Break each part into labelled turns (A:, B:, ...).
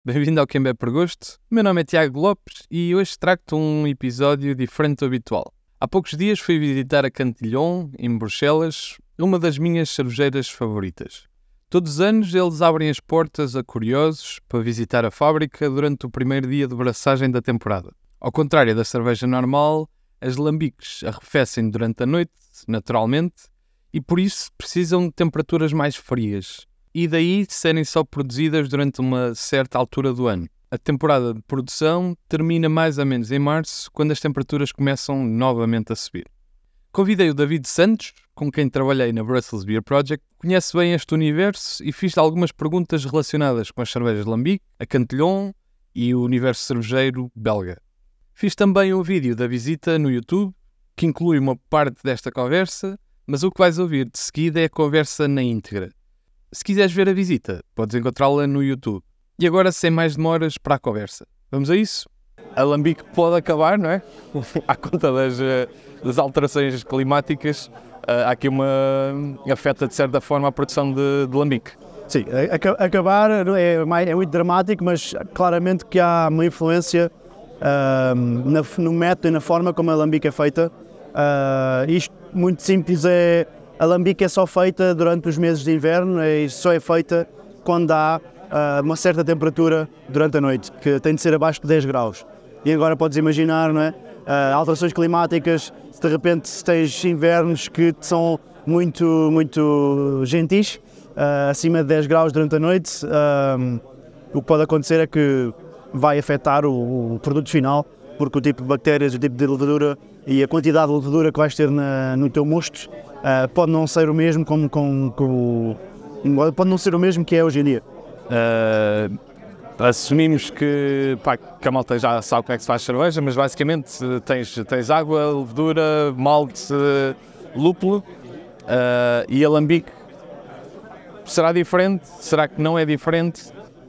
A: Bem-vindo ao Quem Bebe por Gosto. Meu nome é Tiago Lopes e hoje trago-te um episódio diferente do habitual. Há poucos dias fui visitar a Cantillon, em Bruxelas, uma das minhas cervejeiras favoritas. Todos os anos eles abrem as portas a curiosos para visitar a fábrica durante o primeiro dia de braçagem da temporada. Ao contrário da cerveja normal, as lambiques arrefecem durante a noite, naturalmente, e por isso precisam de temperaturas mais frias. E daí serem só produzidas durante uma certa altura do ano. A temporada de produção termina mais ou menos em março, quando as temperaturas começam novamente a subir. Convidei o David Santos, com quem trabalhei na Brussels Beer Project, conhece bem este universo e fiz-lhe algumas perguntas relacionadas com as cervejas Lambic, a Cantillon e o universo cervejeiro belga. Fiz também um vídeo da visita no YouTube, que inclui uma parte desta conversa, mas o que vais ouvir de seguida é a conversa na íntegra. Se quiseres ver a visita, podes encontrá-la no YouTube. E agora, sem mais demoras, para a conversa. Vamos a isso? A Lambic pode acabar, não é? À conta das alterações climáticas, há aqui afeta de certa forma a produção de Lambic.
B: Sim, acabar é muito dramático, mas claramente que há uma influência no método e na forma como a Lambic é feita. Isto, muito simples, a Lambic é só feita durante os meses de inverno e só é feita quando há uma certa temperatura durante a noite, que tem de ser abaixo de 10 graus. E agora podes imaginar, não é? Alterações climáticas, se de repente tens invernos que são muito gentis, acima de 10 graus durante a noite, o que pode acontecer é que vai afetar o produto final, porque o tipo de bactérias, o tipo de levedura e a quantidade de levedura que vais ter no teu mosto pode não ser o mesmo pode não ser o mesmo que é hoje em dia.
A: Assumimos que a malta já sabe como é que se faz cerveja, mas basicamente tens água, levedura, malte, lúpulo e a Lambic será diferente? Será que não é diferente?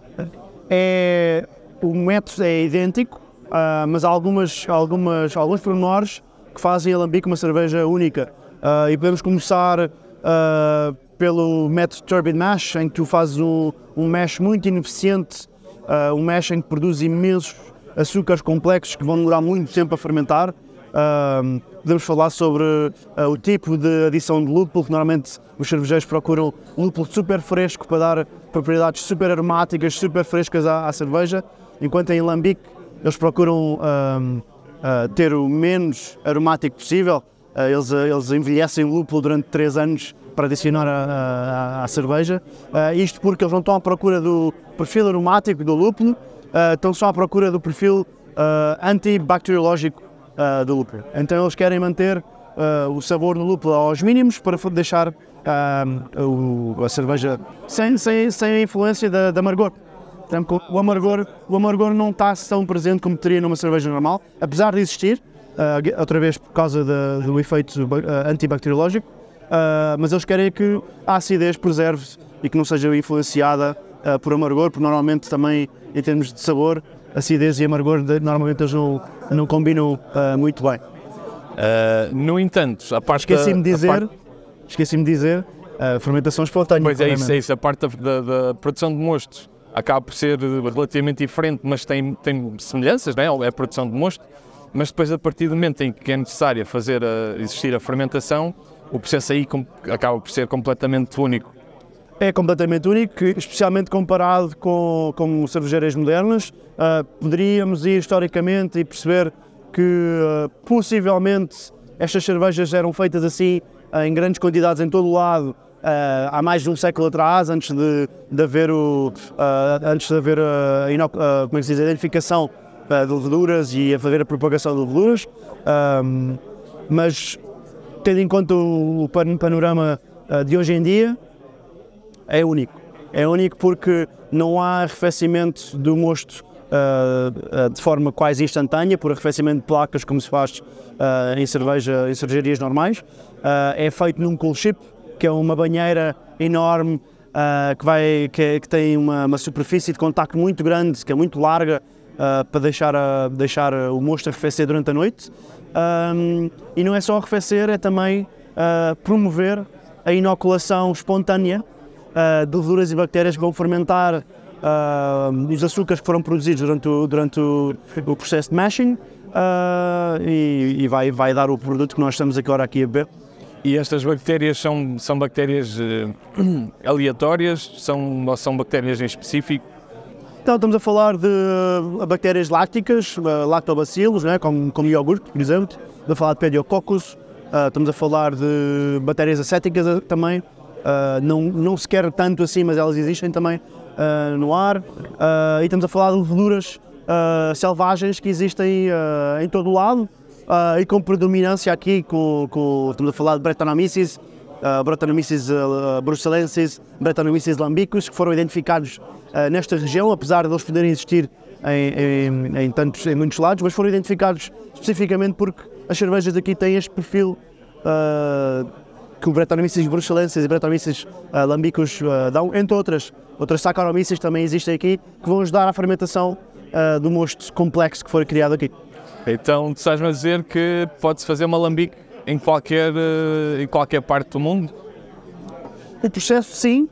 B: O método é idêntico, mas há alguns pormenores que fazem a Lambic uma cerveja única. E podemos começar pelo método Turbid Mash, em que tu fazes um mash muito ineficiente, um mash em que produz imensos açúcares complexos que vão demorar muito tempo a fermentar. Podemos falar sobre o tipo de adição de lúpulo, que normalmente os cervejeiros procuram lúpulo super fresco para dar propriedades super aromáticas, super frescas à cerveja, enquanto em Lambic eles procuram ter o menos aromático possível. Eles envelhecem o lúpulo durante 3 anos para adicionar à cerveja, isto porque eles não estão à procura do perfil aromático do lúpulo, estão só à procura do perfil antibacteriológico do lúpulo. Então eles querem manter o sabor do lúpulo aos mínimos para deixar a cerveja sem a influência da amargor. O amargor não está tão presente como teria numa cerveja normal, apesar de existir, outra vez por causa do efeito antibacteriológico, mas eles querem que a acidez preserve e que não seja influenciada por amargor, porque normalmente também, em termos de sabor, acidez e amargor normalmente eles não combinam muito bem.
A: No entanto,
B: esqueci-me de dizer, a fermentação espontânea.
A: Pois é isso, a parte da produção de mosto acaba por ser relativamente diferente, mas tem semelhanças, não é? É a produção de mosto, mas depois, a partir do momento em que é necessário existir a fermentação, o processo aí acaba por ser completamente único.
B: É completamente único, especialmente comparado com cervejeiras modernas. Poderíamos ir historicamente e perceber que possivelmente estas cervejas eram feitas assim em grandes quantidades em todo o lado há mais de um século atrás, antes de haver a identificação de leveduras e a fazer a propagação de leveduras, mas tendo em conta o panorama de hoje em dia, é único. É único porque não há arrefecimento do mosto de forma quase instantânea, por arrefecimento de placas, como se faz em cervejarias normais. É feito num cool ship, que é uma banheira enorme que tem uma superfície de contacto muito grande, que é muito larga, para deixar o mosto arrefecer durante a noite. E não é só arrefecer, é também promover a inoculação espontânea de leveduras e bactérias que vão fermentar os açúcares que foram produzidos durante o processo de mashing, e vai dar o produto que nós estamos agora aqui a beber.
A: E estas bactérias são bactérias aleatórias? São bactérias em específico?
B: Então estamos a falar de bactérias lácticas, lactobacilos, né, como iogurte, por exemplo. Estamos a falar de pediococcus, estamos a falar de bactérias acéticas também. Não se quer tanto assim, mas elas existem também no ar. E estamos a falar de leveduras selvagens que existem em todo o lado, e com predominância aqui, estamos a falar de Brettanomyces, Brettanomyces bruxellensis, Brettanomyces lambicus, que foram identificados nesta região, apesar de eles poderem existir em muitos lados, mas foram identificados especificamente porque as cervejas daqui têm este perfil que o Brettanomyces bruxellensis e Brettanomyces lambicus dão, entre outras. Outras Saccharomyces também existem aqui, que vão ajudar à fermentação do mosto complexo que foi criado aqui.
A: Então, tu estás-me a dizer que pode-se fazer uma alambique em qualquer parte do mundo?
B: O processo, sim,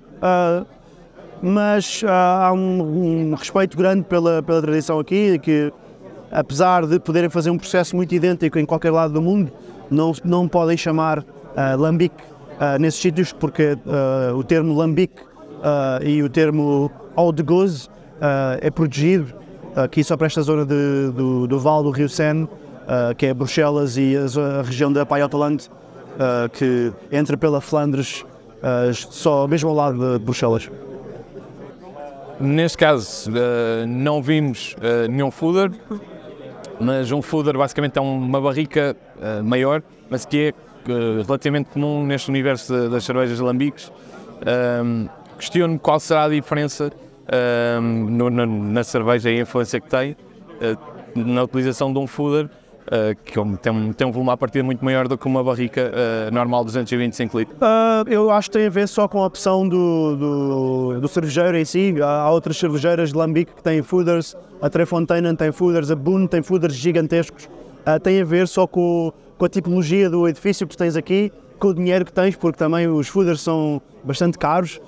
B: mas há um respeito grande pela tradição aqui, que apesar de poderem fazer um processo muito idêntico em qualquer lado do mundo, não podem chamar lambique nesses sítios, porque o termo lambique e o termo eau de gose é protegido aqui só para esta zona do Vale do Rio Sena, que é Bruxelas e a região da Pajottenland, que entra pela Flandres, só mesmo ao lado de Bruxelas.
A: Neste caso, não vimos nenhum fooder, mas um fooder basicamente é uma barrica maior, mas que é relativamente comum neste universo das cervejas lambiques. Questiono-me qual será a diferença na cerveja e a influência que tem na utilização de um fooder, que tem um volume à partida muito maior do que uma barrica normal de 225 litros.
B: Eu acho que tem a ver só com a opção do cervejeiro em si. Há outras cervejeiras de lambique que têm fooders, a Trefontaine tem fooders, a Boone tem fooders gigantescos. Tem a ver só com a tipologia do edifício que tens aqui, com o dinheiro que tens, porque também os fooders são bastante caros.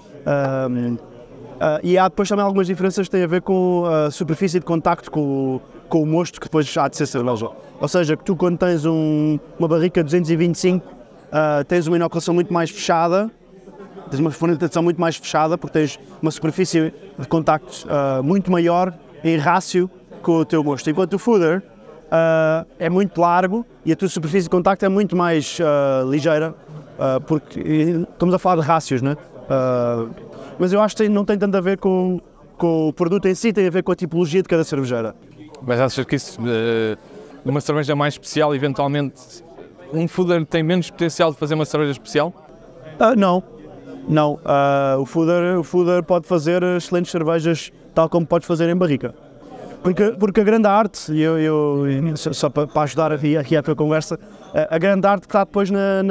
B: E há depois também algumas diferenças que têm a ver com a superfície de contacto com o mosto que depois há de ser cerveja. Ou seja, que tu quando tens uma barrica 225, tens uma inoculação muito mais fechada, tens uma fermentação muito mais fechada, porque tens uma superfície de contacto muito maior em rácio com o teu mosto. Enquanto o fooder é muito largo e a tua superfície de contacto é muito mais ligeira, porque estamos a falar de rácios, né? Mas eu acho que não tem tanto a ver com o produto em si, tem a ver com a tipologia de cada cervejeira.
A: Mas achas que isso, numa cerveja mais especial, eventualmente, um fooder tem menos potencial de fazer uma cerveja especial?
B: Não. O fooder pode fazer excelentes cervejas, tal como podes fazer em barrica. Porque a grande arte, só para ajudar aqui a tua conversa, a grande arte que está depois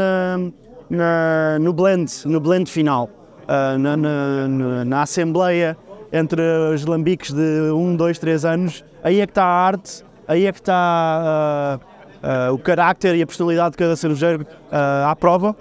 B: no blend final, na assembleia entre os lambiques de 1, 2, 3 anos, aí é que está a arte, aí é que está o carácter e a personalidade de cada cervejeiro à prova,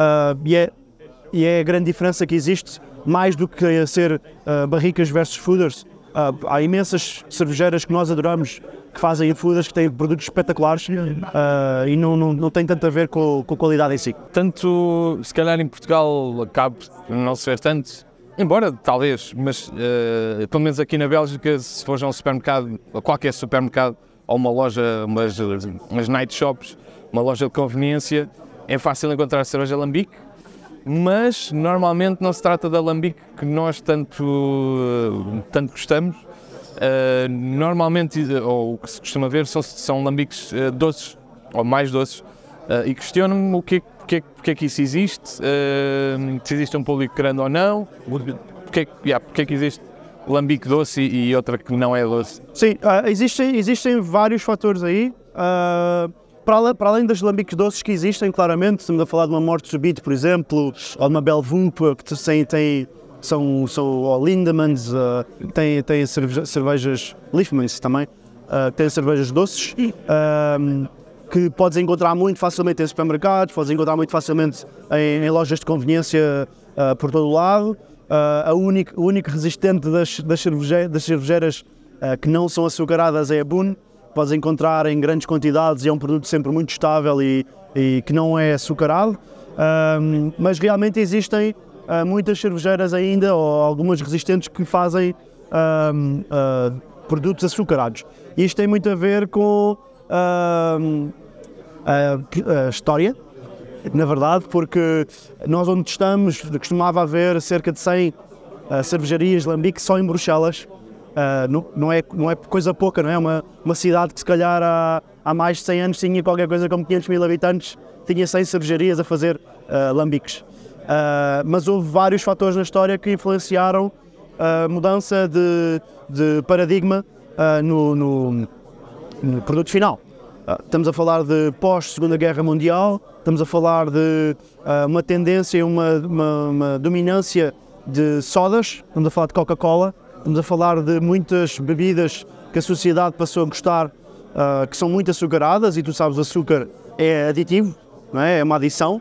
B: e é a grande diferença que existe, mais do que ser barricas versus fooders. Há imensas cervejeiras que nós adoramos que fazem fooders, que têm produtos espetaculares, e não tem tanto a ver com a qualidade em si.
A: Tanto, se calhar em Portugal acabe não se ver tanto, embora talvez, mas pelo menos aqui na Bélgica, se fores a um supermercado, a qualquer supermercado, ou uma loja, umas night shops, uma loja de conveniência, é fácil encontrar cerveja lambique, mas normalmente não se trata da lambique que nós tanto gostamos. Normalmente, ou o que se costuma ver, são lambiques doces, ou mais doces, e questiono-me porque é que isso existe, se existe um público grande ou não, porque é que existe lambique doce e outra que não é doce.
B: Sim, existem vários fatores aí, para além das lambiques doces que existem, claramente, estamos a falar de uma Morte Subite, por exemplo, ou de uma Belvumpe, que são Lindemans, tem cervejas Liefmans também, tem cervejas doces, que podes encontrar muito facilmente em supermercados, podes encontrar muito facilmente em lojas de conveniência por todo o lado. O único resistente das cervejeiras que não são açucaradas é a Boon. Podes encontrar em grandes quantidades e é um produto sempre muito estável e que não é açucarado. Mas realmente existem muitas cervejeiras ainda, ou algumas resistentes, que fazem produtos açucarados. Isto tem muito a ver com a história, na verdade, porque nós onde estamos costumava haver cerca de 100 cervejarias de lambique só em Bruxelas. Não é coisa pouca, não é? Uma cidade que se calhar há mais de 100 anos tinha qualquer coisa como 500 mil habitantes, tinha 100 cervejarias a fazer lambiques. Mas houve vários fatores na história que influenciaram a mudança de paradigma no produto final. Estamos a falar de pós-Segunda Guerra Mundial, estamos a falar de uma tendência, uma dominância de sodas, estamos a falar de Coca-Cola, estamos a falar de muitas bebidas que a sociedade passou a gostar, que são muito açucaradas, e tu sabes, o açúcar é aditivo, não é? É uma adição,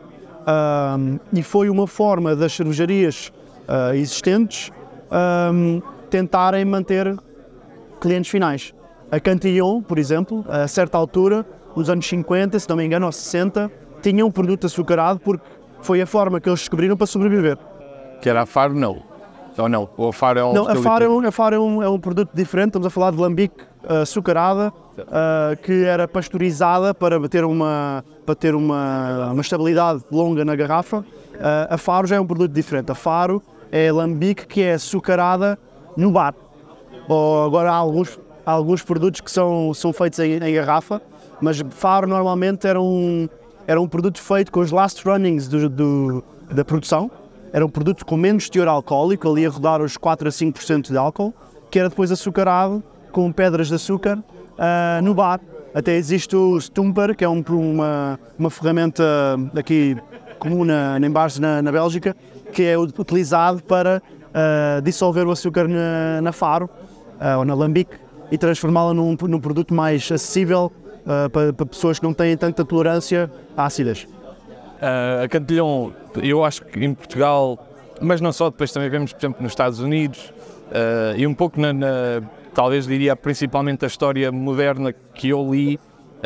B: e foi uma forma das cervejarias existentes tentarem manter clientes finais. A Cantillon, por exemplo, a certa altura, nos anos 50, se não me engano, ou 60, tinha um produto açucarado porque foi a forma que eles descobriram para sobreviver.
A: Que era a Faro, não? Ou não? Ou a Faro é um...
B: Não, a Faro é um produto diferente. Estamos a falar de lambique açucarada, que era pasteurizada para ter uma estabilidade longa na garrafa. A Faro já é um produto diferente. A Faro é lambique que é açucarada no bar. Ou agora há alguns produtos que são feitos em garrafa, mas Faro normalmente era um produto feito com os last runnings da produção. Era um produto com menos teor alcoólico, ali a rodar os 4 a 5% de álcool, que era depois açucarado com pedras de açúcar no bar. Até existe o Stumper, que é uma ferramenta aqui comum em bares na Bélgica, que é utilizado para dissolver o açúcar na Faro ou na lambique e transformá-la num produto mais acessível para pessoas que não têm tanta tolerância a ácidas.
A: A Cantillon, eu acho que em Portugal, mas não só, depois também vemos, por exemplo, nos Estados Unidos, e um pouco talvez diria principalmente a história moderna que eu li,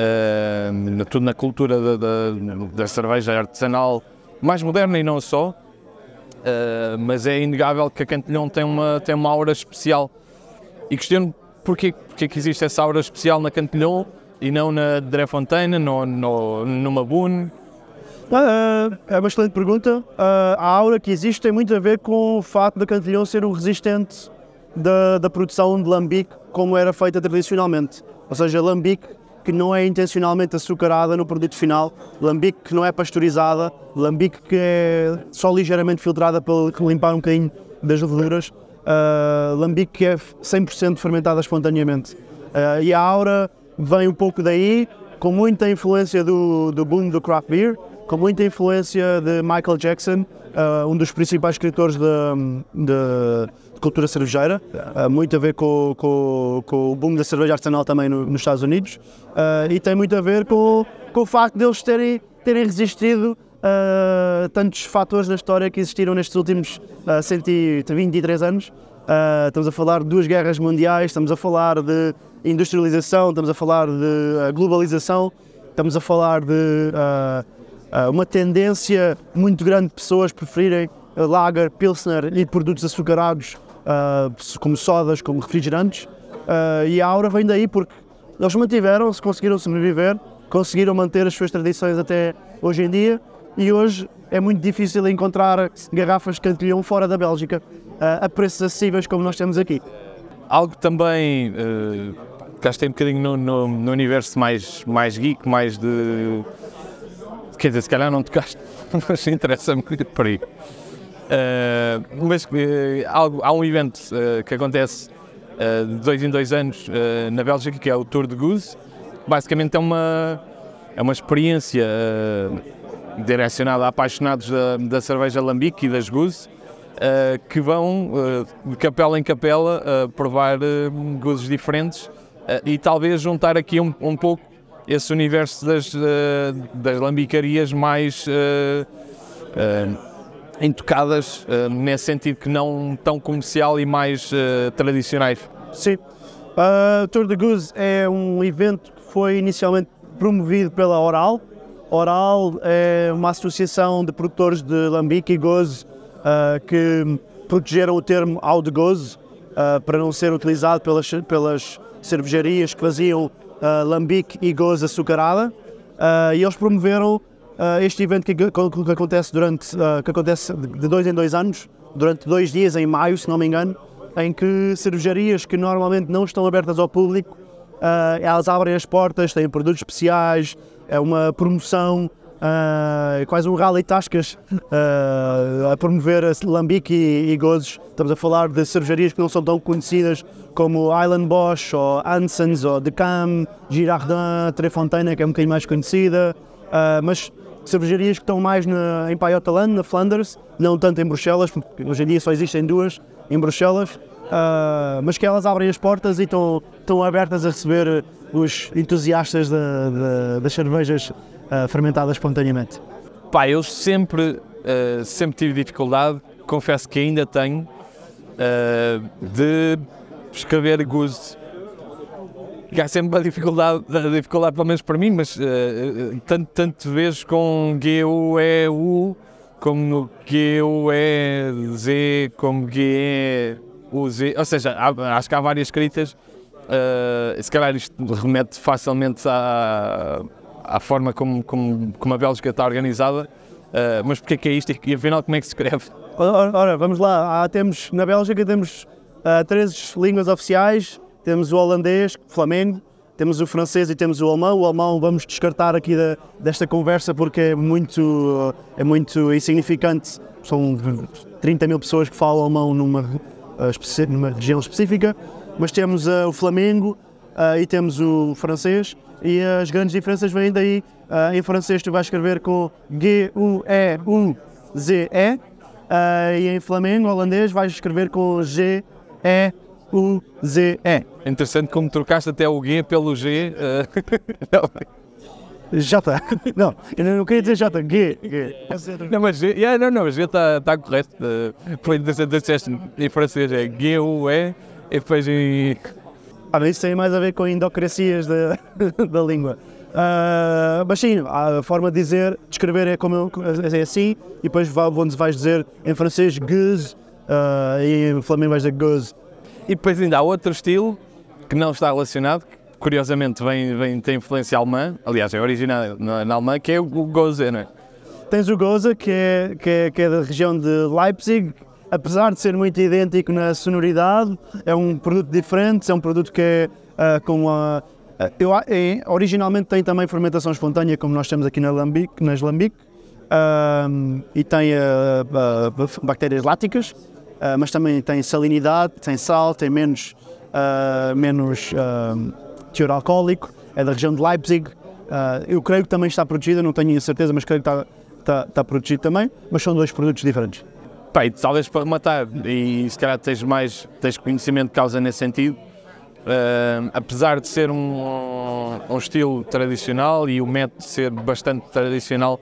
A: tudo na cultura da cerveja artesanal, mais moderna e não só, mas é inegável que a Cantillon tem uma aura especial. E questiono porque que existe essa aura especial na Cantillon e não na Dreyfontein, numa Boon.
B: É uma excelente pergunta. A aura que existe tem muito a ver com o facto da Cantillon ser um resistente da produção de lambique como era feita tradicionalmente. Ou seja, lambique que não é intencionalmente açucarada no produto final, lambique que não é pasteurizada, lambique que é só ligeiramente filtrada para limpar um bocadinho das leveduras, lambique que é 100% fermentada espontaneamente. E a aura vem um pouco daí, com muita influência do boom do craft beer, com muita influência de Michael Jackson, um dos principais escritores de cultura cervejeira, muito a ver com o boom da cerveja artesanal também nos Estados Unidos, e tem muito a ver com o facto de eles terem resistido tantos fatores da história que existiram nestes últimos 123 anos. Estamos a falar de 2 guerras mundiais, estamos a falar de industrialização, estamos a falar de globalização, estamos a falar de uma tendência muito grande de pessoas preferirem lager, pilsner e produtos açucarados como sodas, como refrigerantes, e a aura vem daí porque eles mantiveram-se, conseguiram sobreviver, conseguiram manter as suas tradições até hoje em dia, e hoje é muito difícil encontrar garrafas de Cantillon fora da Bélgica a preços acessíveis como nós temos aqui.
A: Algo também, gastei um bocadinho no universo mais geek, mais de... Quer dizer, se calhar não tocaste, mas interessa-me por aí. Mas há um evento que acontece de 2 em 2 anos na Bélgica, que é o Tour de Gueuze. Basicamente é uma experiência direcionada a apaixonados da cerveja lambique e das Gueuze, que vão de capela em capela provar Gueuzes diferentes e talvez juntar aqui um pouco esse universo das lambicarias mais intocadas, nesse sentido que não tão comercial e mais tradicionais.
B: Sim. Tour de Gueuze é um evento que foi inicialmente promovido pela Oral. Oral é uma associação de produtores de lambique e gauze que protegeram o termo Eau de Gauze para não ser utilizado pelas cervejarias que faziam lambique e gauze açucarada, e eles promoveram este evento que acontece de 2 em 2 anos, durante 2 dias em maio, se não me engano, em que cervejarias que normalmente não estão abertas ao público, elas abrem as portas, têm produtos especiais, é uma promoção, é quase um rally tascas a promover lambique e gozes. Estamos a falar de cervejarias que não são tão conhecidas como Island Bosch, ou Hansens, ou Decam, Girardin, Trefontaine, que é um bocadinho mais conhecida, mas cervejarias que estão mais em Pajottenland, na Flanders, não tanto em Bruxelas, porque hoje em dia só existem 2 em Bruxelas, mas que elas abrem as portas e estão abertas a receber os entusiastas das cervejas fermentadas espontaneamente.
A: Pá, eu sempre tive dificuldade, confesso que ainda tenho, de escrever gueuze. Há sempre uma dificuldade pelo menos para mim, mas tanto vezes com G-U-E-U, como no G-U-E-Z, como G-E-U-Z, ou seja, acho que há várias escritas, se calhar isto remete facilmente à forma como a Bélgica está organizada, mas porque é isto e afinal como é que se escreve?
B: Ora, vamos lá, na Bélgica temos 3 línguas oficiais. Temos o holandês, Flamengo, temos o francês e temos o alemão. O alemão vamos descartar aqui desta conversa porque é muito insignificante. São 30 mil pessoas que falam alemão numa região específica. Mas temos o Flamengo e temos o francês, e as grandes diferenças vêm daí. Em francês tu vais escrever com G-U-E-U-Z-E, e em Flamengo, holandês, vais escrever com G-E-U-Z-E.
A: Interessante como trocaste até o G pelo G.
B: J. Não, eu não queria dizer J, G.
A: Não, mas G está correto. Foi interessante, em francês é G-U-E, e depois em...
B: Isso tem mais a ver com endocracias da língua. Mas sim, a forma de escrever é assim, e depois onde vais dizer em francês gueuze, e em Flamengo vais dizer gauze.
A: E depois ainda há outro estilo que não está relacionado, que curiosamente tem influência alemã, aliás é originado na Alemanha, que é o Gose, não é?
B: Tens o Gose, que é da região de Leipzig. Apesar de ser muito idêntico na sonoridade, é um produto diferente, é um produto que é originalmente tem também fermentação espontânea, como nós temos aqui nas lambique, e tem bactérias láticas, mas também tem salinidade, tem sal, tem menos teor alcoólico, é da região de Leipzig. Eu creio que também está protegida, não tenho a certeza, mas creio que está protegido também, mas são 2 produtos diferentes.
A: Pá, e talvez para rematar, e se calhar tens conhecimento de causa nesse sentido, apesar de ser um estilo tradicional e o método ser bastante tradicional,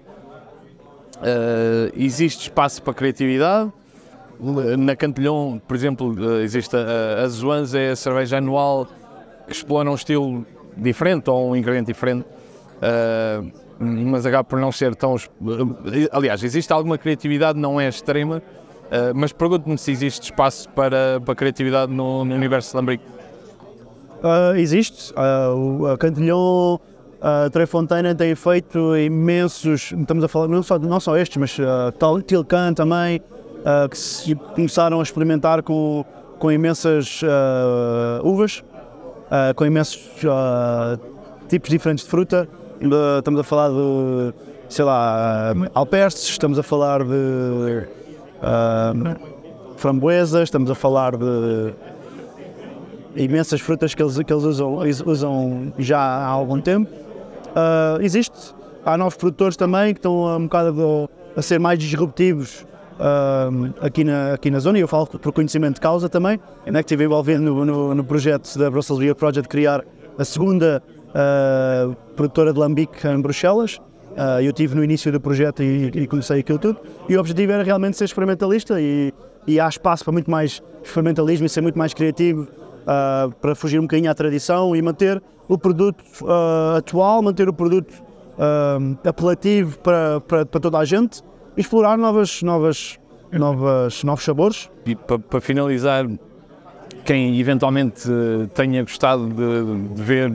A: existe espaço para criatividade. Na Cantillon, por exemplo, existe a Zoanze, é a cerveja anual que explora um estilo diferente ou um ingrediente diferente, mas acaba por não ser tão... Aliás, existe alguma criatividade, não é extrema, mas pergunto-me se existe espaço para criatividade no universo lambique.
B: Existe. A Cantillon, a Trefontaine tem feito imensos, estamos a falar não só estes, mas Tilcan também, que se começaram a experimentar com imensas uvas, com imensos tipos diferentes de fruta. Estamos a falar de, sei lá, alperces, estamos a falar de framboesas, estamos a falar de imensas frutas que eles usam já há algum tempo. Há novos produtores também que estão um bocado a ser mais disruptivos aqui na zona, e eu falo por conhecimento de causa também, que estive envolvido no projeto da Brussels Beer Project de criar a segunda produtora de lambique em Bruxelas, Eu estive no início do projeto e comecei aquilo tudo, e o objetivo era realmente ser experimentalista e há espaço para muito mais experimentalismo e ser muito mais criativo, para fugir um bocadinho à tradição e manter o produto atual, manter o produto apelativo para toda a gente e explorar novos sabores.
A: E para finalizar, quem eventualmente tenha gostado de ver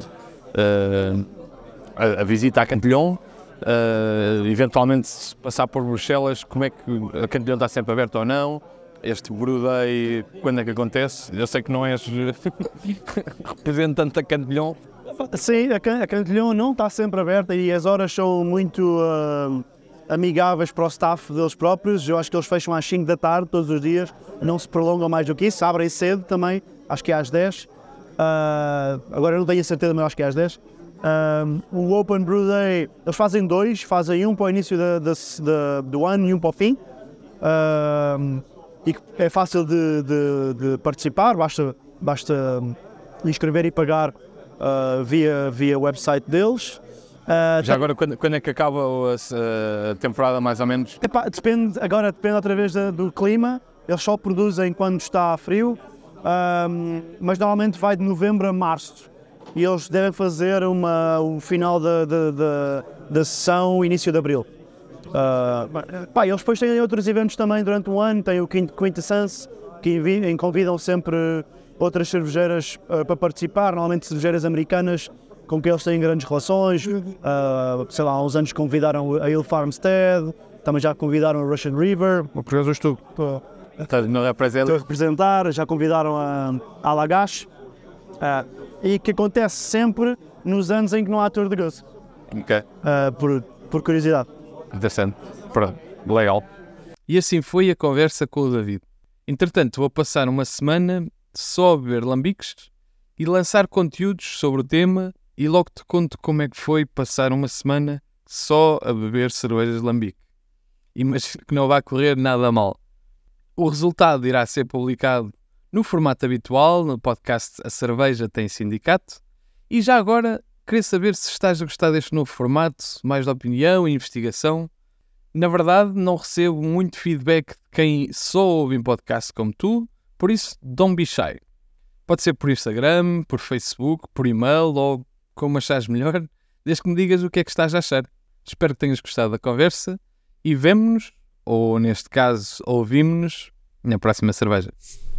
A: a visita a Cantillon, eventualmente se passar por Bruxelas, como é que a Cantillon está sempre aberta ou não? Este Brew Day, quando é que acontece? Eu sei que não és representante da Cantillon.
B: Sim, a Cantillon não está sempre aberta e as horas são muito amigáveis para o staff deles próprios. Eu acho que eles fecham às 5 da tarde todos os dias, não se prolongam mais do que isso, abrem cedo também, acho que é às 10. Agora eu não tenho a certeza, mas acho que é às 10. O Open Brew Day, eles fazem dois, fazem um para o início do ano e um para o fim. E é fácil de participar, basta inscrever e pagar via website deles.
A: Já agora, quando é que acaba a temporada, mais ou menos?
B: Depende outra vez do clima. Eles só produzem quando está frio, mas normalmente vai de novembro a março. E eles devem fazer o final da sessão, início de abril. Eles depois têm outros eventos também durante o ano. Tem o Quintessence, que convidam sempre outras cervejeiras para participar, normalmente cervejeiras americanas com quem eles têm grandes relações. Sei lá, há uns anos convidaram a Hill Farmstead, também já convidaram a Russian River.
A: Por acaso estou a
B: representar, já convidaram a Lagash. E que acontece sempre nos anos em que não há Tour de Gozo.
A: Ok.
B: Por curiosidade.
A: Interessante. Pronto. Legal. E assim foi a conversa com o David. Entretanto, vou passar uma semana só a beber lambiques e lançar conteúdos sobre o tema, e logo te conto como é que foi passar uma semana só a beber cervejas de lambique. Imagino que não vai correr nada mal. O resultado irá ser publicado no formato habitual, no podcast A Cerveja Tem Sindicato. E já agora, queria saber se estás a gostar deste novo formato, mais de opinião e investigação. Na verdade, não recebo muito feedback de quem só ouve em podcast como tu, por isso, don't be shy. Pode ser por Instagram, por Facebook, por e-mail ou como achares melhor, desde que me digas o que é que estás a achar. Espero que tenhas gostado da conversa e vemo-nos, ou neste caso, ouvimo-nos, na próxima cerveja.